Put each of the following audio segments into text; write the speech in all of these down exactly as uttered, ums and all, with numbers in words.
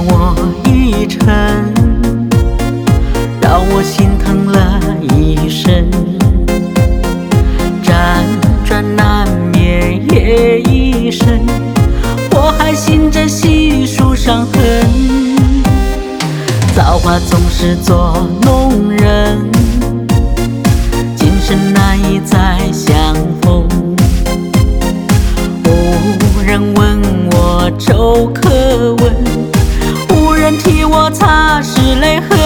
我一程，让我心疼了一生。辗转难眠夜已深，我还醒着细数伤痕。造化总是捉弄人，今生难以再相逢。无人问我粥可温，无人替我擦拭泪痕。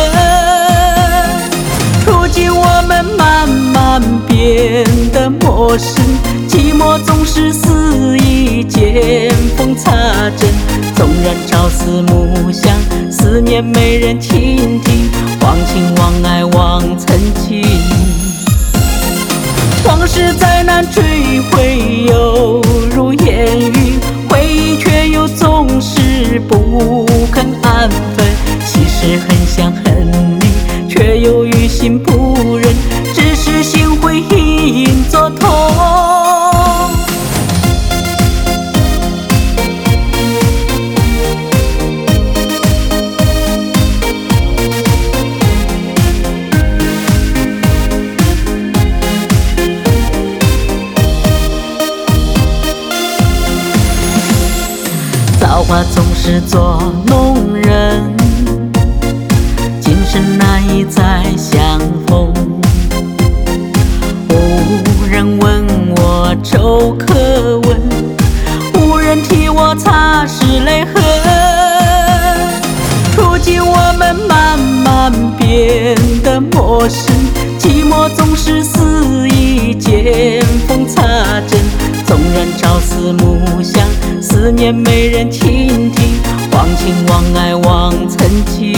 如今我们慢慢变得陌生，寂寞总是肆意见缝插针。纵然朝思暮想，思念没人倾听，忘情忘爱忘曾经。往事再难追回，犹如烟云，回忆却又总是不肯安分。其实很想恨你，却又于心不忍，只是心灰意冷作痛。造化总是捉弄人，今生难以再相逢。无人问我粥可温，无人替我擦拭泪痕。如今我们慢慢变得陌生，寂寞总是肆意见缝插针。纵然朝思暮想，思念没人倾听，忘情忘爱忘曾经。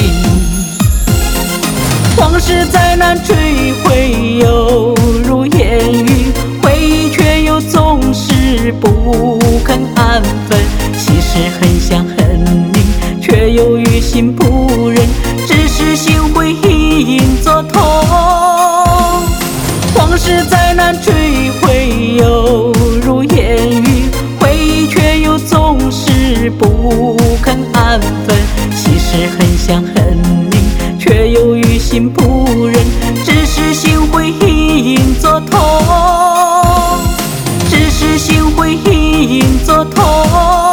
往事再难追回，犹如烟云，回忆却又总是不肯安分。其实很想恨你，却又于心不忍，只是心灰意冷作痛。往事再难追回，犹如烟云，回忆却又总是不肯安分。其实很想恨你，却又于心不忍，只是心灰意冷作痛，只是心灰意冷作痛。